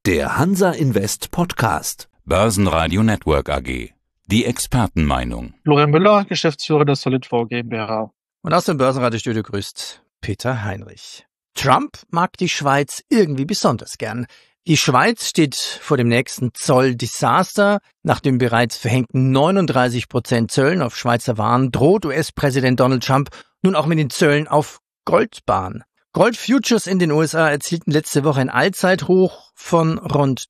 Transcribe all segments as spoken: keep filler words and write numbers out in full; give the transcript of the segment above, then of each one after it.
Der Hansa Invest Podcast. Börsenradio Network A G. Die Expertenmeinung. Florian Müller, Geschäftsführer der SolidVour GmbH. Und aus dem Börsenradiostudio grüßt Peter Heinrich. Trump mag die Schweiz irgendwie besonders gern. Die Schweiz steht vor dem nächsten Zolldesaster. Nach den bereits verhängten neununddreißig Prozent Zöllen auf Schweizer Waren droht U S-Präsident Donald Trump nun auch mit den Zöllen auf Goldbarren. Goldfutures in den U S A erzielten letzte Woche ein Allzeithoch von rund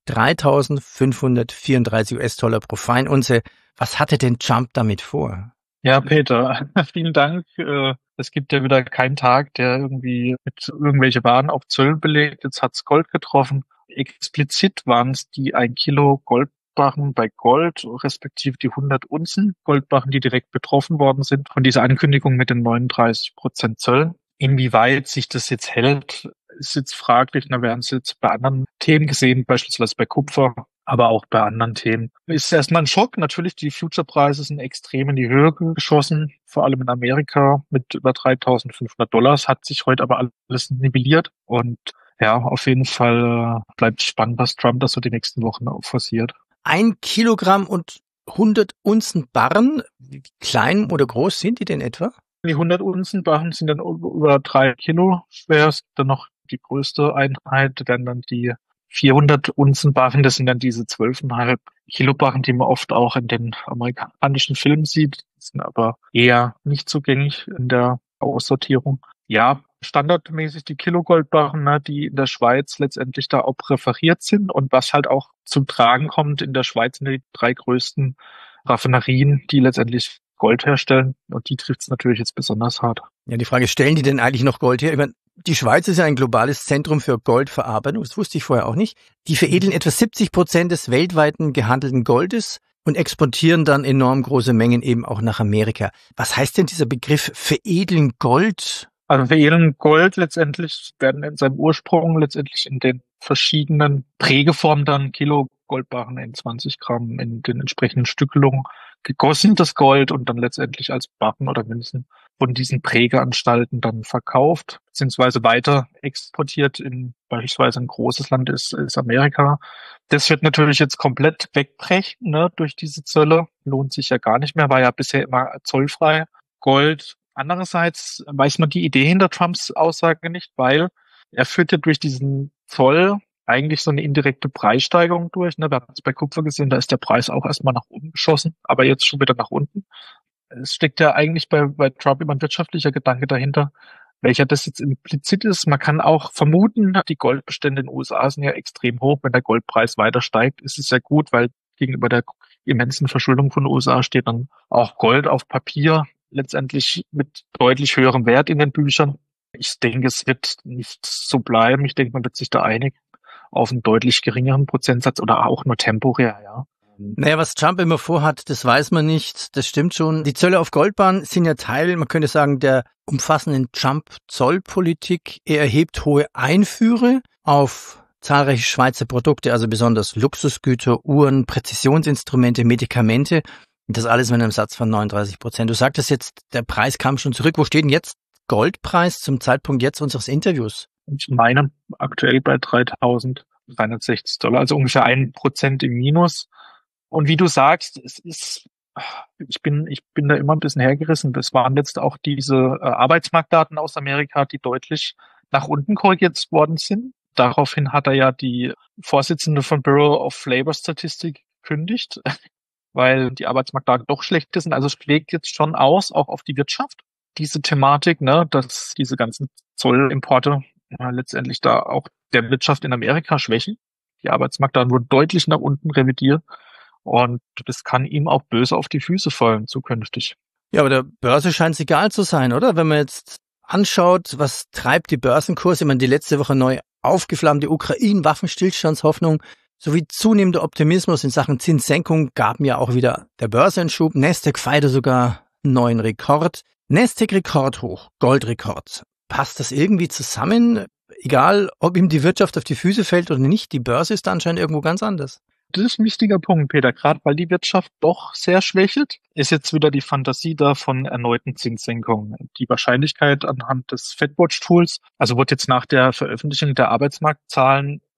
dreitausendfünfhundertvierunddreißig US-Dollar pro Feinunze. Was hatte denn Trump damit vor? Ja, Peter, vielen Dank. Es gibt ja wieder keinen Tag, der irgendwie mit irgendwelche Waren auf Zöllen belegt. Jetzt hat's Gold getroffen. Explizit waren es die ein Kilo Goldbarren bei Gold, respektive die hundert Unzen Goldbarren, die direkt betroffen worden sind von dieser Ankündigung mit den neununddreißig Prozent Zöllen. Inwieweit sich das jetzt hält, ist jetzt fraglich. Na, wir haben es jetzt bei anderen Themen gesehen, beispielsweise bei Kupfer, aber auch bei anderen Themen. Ist erstmal ein Schock. Natürlich, die Future-Preise sind extrem in die Höhe geschossen, vor allem in Amerika mit über dreitausendfünfhundert Dollar. Hat sich heute aber alles nivelliert und ja, auf jeden Fall äh, bleibt spannend, was Trump da so die nächsten Wochen forciert. Ein Kilogramm und hundert Unzen Barren, wie klein oder groß sind die denn etwa? Die hundert Unzen Barren sind dann über drei Kilo schwer. Dann noch die größte Einheit wären dann die vierhundert Unzen Barren. Das sind dann diese zwölf Komma fünf Kilo Barren, die man oft auch in den amerikanischen Filmen sieht. Die sind aber eher nicht zugänglich in der Aussortierung. Ja, standardmäßig die Kilogoldbarren, ne, die in der Schweiz letztendlich da auch präferiert sind. Und was halt auch zum Tragen kommt, in der Schweiz sind die drei größten Raffinerien, die letztendlich Gold herstellen. Und die trifft es natürlich jetzt besonders hart. Ja, die Frage, stellen die denn eigentlich noch Gold her? Ich meine, die Schweiz ist ja ein globales Zentrum für Goldverarbeitung. Das wusste ich vorher auch nicht. Die veredeln etwa siebzig Prozent des weltweiten gehandelten Goldes und exportieren dann enorm große Mengen eben auch nach Amerika. Was heißt denn dieser Begriff veredeln Gold? Also veredeln Gold letztendlich werden in seinem Ursprung letztendlich in den verschiedenen Prägeformen dann Kilo Goldbarren in zwanzig Gramm in den entsprechenden Stückelungen gegossen, das Gold, und dann letztendlich als Barren oder Münzen von diesen Prägeanstalten dann verkauft, beziehungsweise weiter exportiert in beispielsweise ein großes Land ist, ist Amerika. Das wird natürlich jetzt komplett wegbrechen, ne, durch diese Zölle. Lohnt sich ja gar nicht mehr, war ja bisher immer zollfrei. Gold. Andererseits weiß man die Idee hinter Trumps Aussage nicht, weil er führt ja durch diesen Zoll eigentlich so eine indirekte Preissteigerung durch. Ne? Wir haben es bei Kupfer gesehen, da ist der Preis auch erstmal nach oben geschossen, aber jetzt schon wieder nach unten. Es steckt ja eigentlich bei, bei Trump immer ein wirtschaftlicher Gedanke dahinter, welcher das jetzt implizit ist. Man kann auch vermuten, die Goldbestände in den U S A sind ja extrem hoch. Wenn der Goldpreis weiter steigt, ist es ja gut, weil gegenüber der immensen Verschuldung von den U S A steht dann auch Gold auf Papier letztendlich mit deutlich höherem Wert in den Büchern. Ich denke, es wird nicht so bleiben. Ich denke, man wird sich da einig auf einen deutlich geringeren Prozentsatz oder auch nur temporär, ja. Naja, was Trump immer vorhat, das weiß man nicht. Das stimmt schon. Die Zölle auf Goldbarren sind ja Teil, man könnte sagen, der umfassenden Trump-Zollpolitik. Er erhebt hohe Einfuhre auf zahlreiche Schweizer Produkte, also besonders Luxusgüter, Uhren, Präzisionsinstrumente, Medikamente. Das alles mit einem Satz von neununddreißig Prozent. Du sagtest jetzt, der Preis kam schon zurück. Wo steht denn jetzt Goldpreis zum Zeitpunkt jetzt unseres Interviews? Ich meine aktuell bei dreitausenddreihundertsechzig Dollar, also ungefähr ein Prozent im Minus. Und wie du sagst, es ist, ich bin, ich bin da immer ein bisschen hergerissen. Das waren jetzt auch diese äh, Arbeitsmarktdaten aus Amerika, die deutlich nach unten korrigiert worden sind. Daraufhin hat er ja die Vorsitzende von Bureau of Labor Statistik gekündigt, weil die Arbeitsmarktdaten doch schlecht sind. Also es schlägt jetzt schon aus, auch auf die Wirtschaft. Diese Thematik, ne, dass diese ganzen Zollimporte ja, letztendlich da auch der Wirtschaft in Amerika schwächen. Die Arbeitsmarktdaten wurden deutlich nach unten revidiert. Und das kann ihm auch böse auf die Füße fallen zukünftig. Ja, aber der Börse scheint es egal zu sein, oder? Wenn man jetzt anschaut, was treibt die Börsenkurse? Ich meine, die letzte Woche neu aufgeflammte Ukraine-Waffenstillstandshoffnung sowie zunehmender Optimismus in Sachen Zinssenkung gaben ja auch wieder der Börse einen Schub. Nasdaq feierte sogar einen neuen Rekord. Nasdaq Rekordhoch, Goldrekord. Passt das irgendwie zusammen? Egal, ob ihm die Wirtschaft auf die Füße fällt oder nicht, die Börse ist anscheinend irgendwo ganz anders. Das ist ein wichtiger Punkt, Peter, gerade weil die Wirtschaft doch sehr schwächelt, ist jetzt wieder die Fantasie da von erneuten Zinssenkungen. Die Wahrscheinlichkeit anhand des FedWatch-Tools, also wurde jetzt nach der Veröffentlichung der Arbeitsmarktzahlen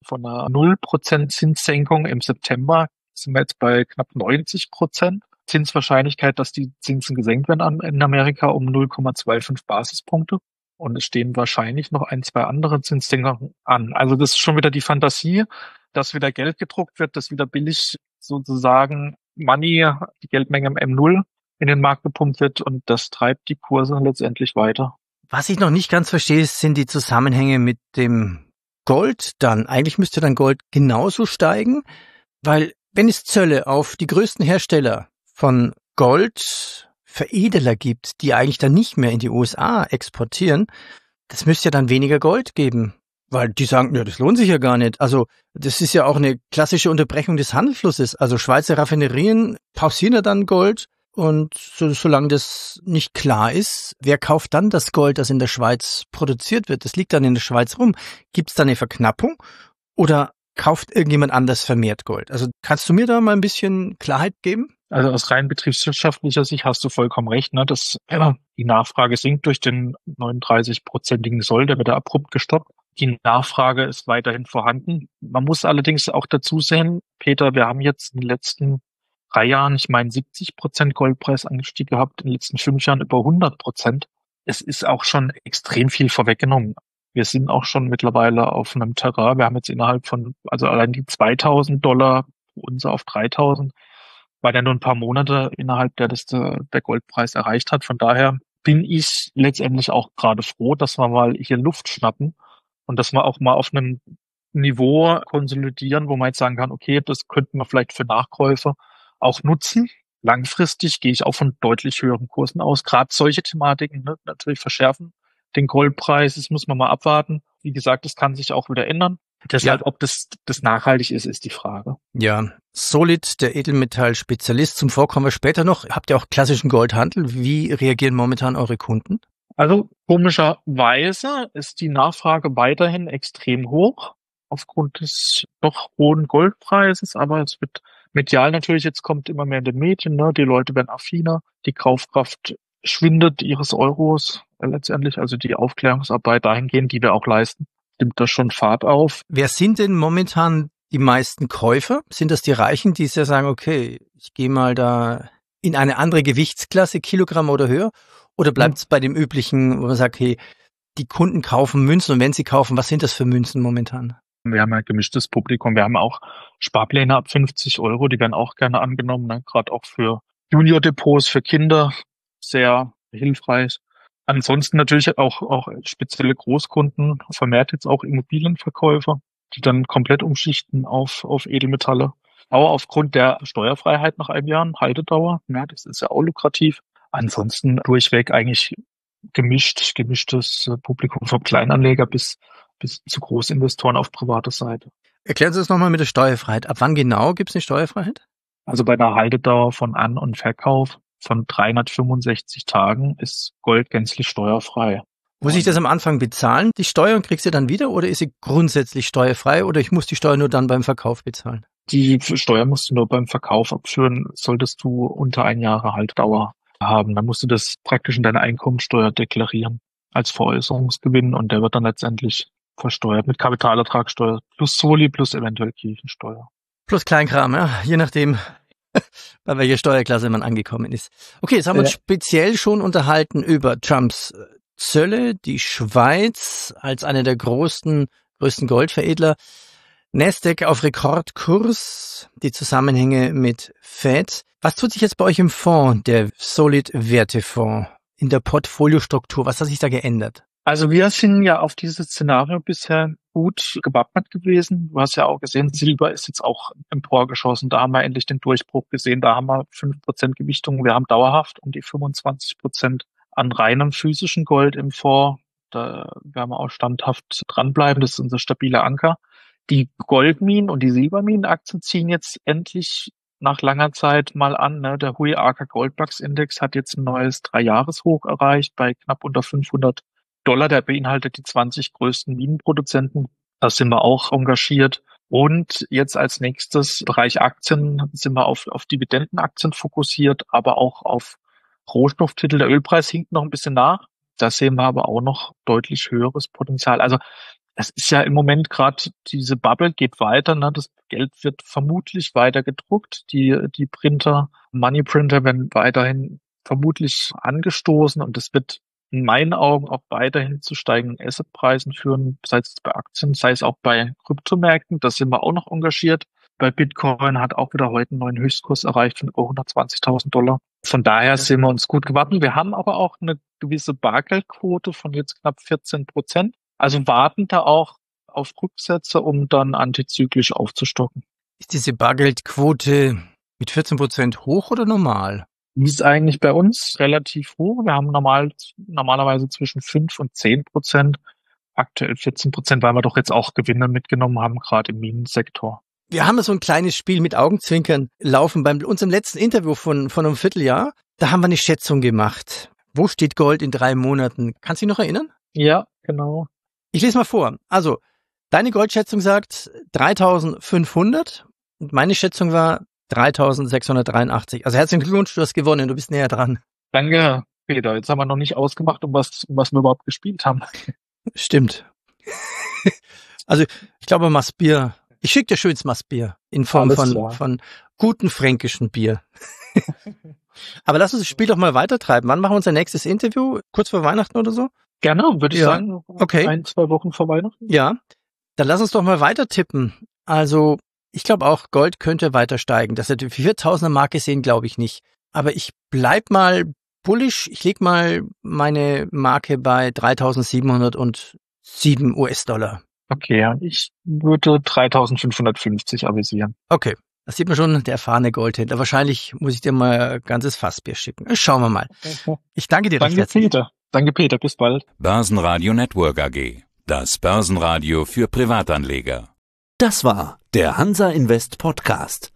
von einer null Prozent Zinssenkung im September sind wir jetzt bei knapp neunzig Prozent. Zinswahrscheinlichkeit, dass die Zinsen gesenkt werden in Amerika um null Komma fünfundzwanzig Basispunkte. Und es stehen wahrscheinlich noch ein, zwei andere Zinssenkungen an. Also das ist schon wieder die Fantasie, dass wieder Geld gedruckt wird, dass wieder billig sozusagen Money, die Geldmenge im M null in den Markt gepumpt wird und das treibt die Kurse letztendlich weiter. Was ich noch nicht ganz verstehe, sind die Zusammenhänge mit dem Gold dann. Eigentlich müsste dann Gold genauso steigen, weil wenn es Zölle auf die größten Hersteller von Goldveredeler gibt, die eigentlich dann nicht mehr in die U S A exportieren, das müsste ja dann weniger Gold geben, weil die sagen, ja, das lohnt sich ja gar nicht. Also das ist ja auch eine klassische Unterbrechung des Handelsflusses. Also Schweizer Raffinerien pausieren ja dann Gold und so, solange das nicht klar ist, wer kauft dann das Gold, das in der Schweiz produziert wird? Das liegt dann in der Schweiz rum. Gibt es da eine Verknappung oder kauft irgendjemand anders vermehrt Gold? Also kannst du mir da mal ein bisschen Klarheit geben? Also aus rein betriebswirtschaftlicher Sicht hast du vollkommen recht, ne? Dass ja, die Nachfrage sinkt durch den neununddreißig-prozentigen Soll, der wird da abrupt gestoppt. Die Nachfrage ist weiterhin vorhanden. Man muss allerdings auch dazu sehen, Peter, wir haben jetzt in den letzten drei Jahren, ich meine, siebzig Prozent Goldpreisanstieg gehabt, in den letzten fünf Jahren über hundert Prozent. Es ist auch schon extrem viel vorweggenommen. Wir sind auch schon mittlerweile auf einem Terrain. Wir haben jetzt innerhalb von, also allein die zweitausend Dollar Unze auf dreitausend, war ja nur ein paar Monate innerhalb der das der Goldpreis erreicht hat. Von daher bin ich letztendlich auch gerade froh, dass wir mal hier Luft schnappen und dass wir auch mal auf einem Niveau konsolidieren, wo man jetzt sagen kann, okay, das könnten wir vielleicht für Nachkäufe auch nutzen. Langfristig gehe ich auch von deutlich höheren Kursen aus. Gerade solche Thematiken, ne, natürlich verschärfen den Goldpreis. Das muss man mal abwarten. Wie gesagt, das kann sich auch wieder ändern. Deshalb, ja. ob das, das nachhaltig ist, ist die Frage. Ja, Solid, der Edelmetall-Spezialist. Zum Vorkommen wir später noch. Habt ihr auch klassischen Goldhandel? Wie reagieren momentan eure Kunden? Also komischerweise ist die Nachfrage weiterhin extrem hoch aufgrund des doch hohen Goldpreises, aber es wird medial natürlich, jetzt kommt immer mehr in den Medien, ne? Die Leute werden affiner, die Kaufkraft schwindet ihres Euros äh, letztendlich, also die Aufklärungsarbeit dahingehend, die wir auch leisten, nimmt da schon Fahrt auf. Wer sind denn momentan die meisten Käufer? Sind das die Reichen, die ja sagen, okay, ich gehe mal da in eine andere Gewichtsklasse, Kilogramm oder höher? Oder bleibt es hm. bei dem üblichen, wo man sagt, hey, die Kunden kaufen Münzen und wenn sie kaufen, was sind das für Münzen momentan? Wir haben ein gemischtes Publikum. Wir haben auch Sparpläne ab fünfzig Euro, die werden auch gerne angenommen, ne? Gerade auch für Junior-Depots, für Kinder, sehr hilfreich. Ansonsten natürlich auch, auch spezielle Großkunden, vermehrt jetzt auch Immobilienverkäufer, die dann komplett umschichten auf, auf Edelmetalle. Aber aufgrund der Steuerfreiheit nach einem Jahr, Haltedauer, ja, das ist ja auch lukrativ. Ansonsten durchweg eigentlich gemischt, gemischtes Publikum vom Kleinanleger bis bis zu Großinvestoren auf privater Seite. Erklären Sie es nochmal mit der Steuerfreiheit. Ab wann genau gibt es eine Steuerfreiheit? Also bei einer Haltedauer von An- und Verkauf von dreihundertfünfundsechzig Tagen ist Gold gänzlich steuerfrei. Muss ich das am Anfang bezahlen, die Steuer, und kriegst du dann wieder, oder ist sie grundsätzlich steuerfrei, oder ich muss die Steuer nur dann beim Verkauf bezahlen? Die Steuer musst du nur beim Verkauf abführen, solltest du unter ein Jahre Haltedauer haben. Dann musst du das praktisch in deiner Einkommensteuer deklarieren als Veräußerungsgewinn und der wird dann letztendlich versteuert mit Kapitalertragssteuer plus Soli plus eventuell Kirchensteuer. Plus Kleinkram, ja, je nachdem, bei welcher Steuerklasse man angekommen ist. Okay, jetzt haben wir uns ja. speziell schon unterhalten über Trumps Zölle, die Schweiz als eine der größten, größten Goldveredler, Nasdaq auf Rekordkurs, die Zusammenhänge mit Fed. Was tut sich jetzt bei euch im Fonds, der Solid Wertefonds, in der Portfoliostruktur? Was hat sich da geändert? Also wir sind ja auf dieses Szenario bisher gut gewappnet gewesen. Du hast ja auch gesehen, Silber ist jetzt auch emporgeschossen. Da haben wir endlich den Durchbruch gesehen. Da haben wir fünf Prozent Gewichtung. Wir haben dauerhaft um die fünfundzwanzig Prozent an reinem physischen Gold im Fonds. Da werden wir auch standhaft dranbleiben. Das ist unser stabiler Anker. Die Goldminen und die Silberminenaktien ziehen jetzt endlich nach langer Zeit mal an. Ne? Der Hui Arca Goldbacks Index hat jetzt ein neues Dreijahreshoch erreicht bei knapp unter fünfhundert Dollar. Der beinhaltet die zwanzig größten Minenproduzenten. Da sind wir auch engagiert. Und jetzt als nächstes Bereich Aktien sind wir auf, auf Dividendenaktien fokussiert, aber auch auf Rohstofftitel. Der Ölpreis hinkt noch ein bisschen nach. Da sehen wir aber auch noch deutlich höheres Potenzial. Also es ist ja im Moment gerade, diese Bubble geht weiter, ne? Das Geld wird vermutlich weiter gedruckt. Die, die Printer, Money Printer werden weiterhin vermutlich angestoßen und es wird in meinen Augen auch weiterhin zu steigenden Assetpreisen führen, sei es bei Aktien, sei es auch bei Kryptomärkten. Da sind wir auch noch engagiert. Bei Bitcoin hat auch wieder heute einen neuen Höchstkurs erreicht von über hundertzwanzigtausend Dollar. Von daher sind wir uns gut gewappnet. Wir haben aber auch eine gewisse Bargeldquote von jetzt knapp vierzehn Prozent. Also warten da auch auf Rücksätze, um dann antizyklisch aufzustocken. Ist diese Bargeldquote mit vierzehn Prozent hoch oder normal? Die ist eigentlich bei uns relativ hoch. Wir haben normal, normalerweise zwischen fünf und zehn Prozent. Aktuell vierzehn Prozent, weil wir doch jetzt auch Gewinne mitgenommen haben, gerade im Minensektor. Wir haben so ein kleines Spiel mit Augenzwinkern laufen. Bei unserem letzten Interview von, von einem Vierteljahr, da haben wir eine Schätzung gemacht. Wo steht Gold in drei Monaten? Kannst du dich noch erinnern? Ja, genau. Ich lese mal vor. Also, deine Goldschätzung sagt dreitausendfünfhundert und meine Schätzung war dreitausendsechshundertdreiundachtzig. Also herzlichen Glückwunsch, du hast gewonnen, du bist näher dran. Danke, Peter. Jetzt haben wir noch nicht ausgemacht, um was, um was wir überhaupt gespielt haben. Stimmt. Also, ich glaube, Maßbier. Ich schicke dir schönes Maßbier in Form von, von guten fränkischen Bier. Aber lass uns das Spiel doch mal weitertreiben. Wann machen wir unser nächstes Interview? Kurz vor Weihnachten oder so? Gerne, würde ich ja. sagen. Okay. Ein, zwei Wochen vor Weihnachten. Ja. Dann lass uns doch mal weiter tippen. Also, ich glaube auch, Gold könnte weiter steigen. Dass wir die viertausender Marke sehen, glaube ich nicht. Aber ich bleib mal bullish. Ich leg mal meine Marke bei dreitausendsiebenhundertsieben US-Dollar. Okay, und ich würde dreitausendfünfhundertfünfzig avisieren. Okay, das sieht man schon, der erfahrene Goldhändler. Wahrscheinlich muss ich dir mal ein ganzes Fassbier schicken. Schauen wir mal. Ich danke dir. Danke, Peter. Danke, Peter. Bis bald. Börsenradio Network A G. Das Börsenradio für Privatanleger. Das war der Hansa Invest Podcast.